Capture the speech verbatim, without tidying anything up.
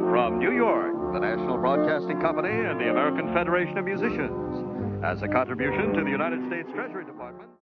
From New York, the National Broadcasting Company and the American Federation of Musicians, as a contribution to the United States Treasury Department.